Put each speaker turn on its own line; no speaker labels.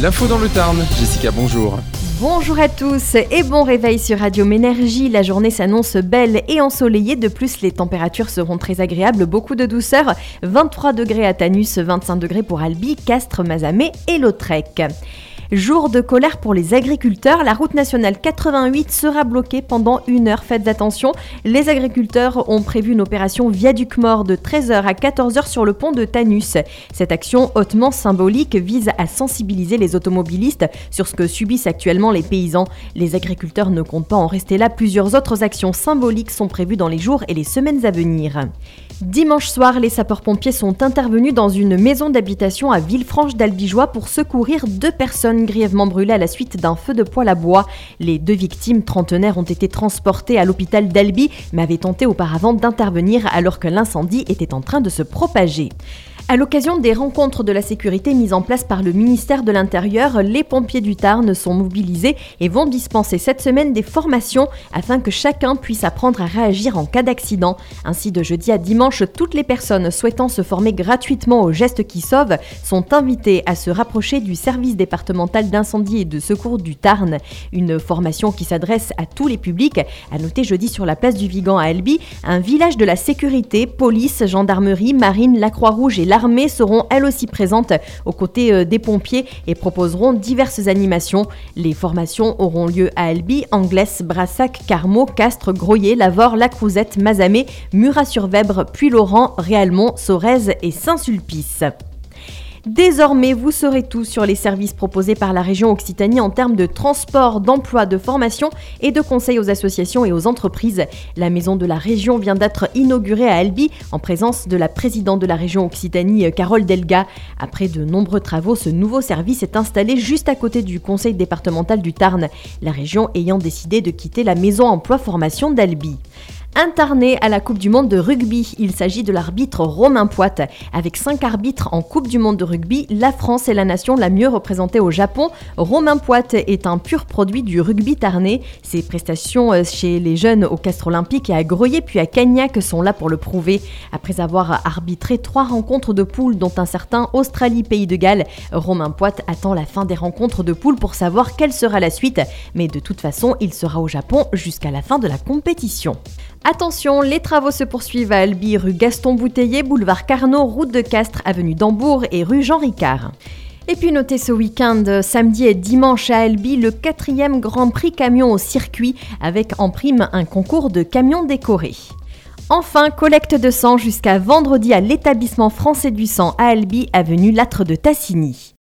L'info dans le Tarn. Jessica, bonjour.
Bonjour à tous et bon réveil sur Radio Ménergie. La journée s'annonce belle et ensoleillée. De plus, les températures seront très agréables, beaucoup de douceur. 23 degrés à Tanus, 25 degrés pour Albi, Castres, Mazamet et Lautrec. Jour de colère pour les agriculteurs, la route nationale 88 sera bloquée pendant 1 heure. Faites attention, les agriculteurs ont prévu une opération viaduc mort de 13h à 14h sur le pont de Tanus. Cette action hautement symbolique vise à sensibiliser les automobilistes sur ce que subissent actuellement les paysans. Les agriculteurs ne comptent pas en rester là, plusieurs autres actions symboliques sont prévues dans les jours et les semaines à venir. Dimanche soir, les sapeurs-pompiers sont intervenus dans une maison d'habitation à Villefranche-d'Albigeois pour secourir 2 personnes grièvement brûlées à la suite d'un feu de poêle à bois. Les 2 victimes trentenaires ont été transportées à l'hôpital d'Albi, mais avaient tenté auparavant d'intervenir alors que l'incendie était en train de se propager. À l'occasion des rencontres de la sécurité mises en place par le ministère de l'Intérieur, les pompiers du Tarn sont mobilisés et vont dispenser cette semaine des formations afin que chacun puisse apprendre à réagir en cas d'accident. Ainsi, de jeudi à dimanche, toutes les personnes souhaitant se former gratuitement aux gestes qui sauvent sont invitées à se rapprocher du service départemental d'incendie et de secours du Tarn. Une formation qui s'adresse à tous les publics. À noter jeudi sur la place du Vigan à Albi, un village de la sécurité, police, gendarmerie, marine, la Croix-Rouge et l'armée seront elles aussi présentes aux côtés des pompiers et proposeront diverses animations. Les formations auront lieu à Albi, Anglès, Brassac, Carmaux, Castres, Groyer, Lavore, La Crouzette, Mazamet, Murat-sur-Vèbre, Puylaurens, Réalmont, Sorèze et Saint-Sulpice. Désormais, vous saurez tout sur les services proposés par la région Occitanie en termes de transport, d'emploi, de formation et de conseils aux associations et aux entreprises. La maison de la région vient d'être inaugurée à Albi en présence de la présidente de la région Occitanie, Carole Delga. Après de nombreux travaux, ce nouveau service est installé juste à côté du conseil départemental du Tarn, la région ayant décidé de quitter la maison emploi-formation d'Albi. Un Tarnais à la Coupe du Monde de rugby. Il s'agit de l'arbitre Romain Poite. Avec 5 arbitres en Coupe du Monde de rugby, la France est la nation la mieux représentée au Japon. Romain Poite est un pur produit du rugby tarnais. Ses prestations chez les jeunes au Castres Olympique et à Groyer puis à Cagnac sont là pour le prouver. Après avoir arbitré 3 rencontres de poule, dont un certain Australie-Pays de Galles, Romain Poite attend la fin des rencontres de poule pour savoir quelle sera la suite. Mais de toute façon, il sera au Japon jusqu'à la fin de la compétition. Attention, les travaux se poursuivent à Albi, rue Gaston Bouteiller, boulevard Carnot, route de Castres, avenue d'Hambourg et rue Jean Ricard. Et puis notez ce week-end, samedi et dimanche à Albi, le 4e Grand Prix camion au circuit, avec en prime un concours de camions décorés. Enfin, collecte de sang jusqu'à vendredi à l'établissement français du sang à Albi, avenue Lattre de Tassigny.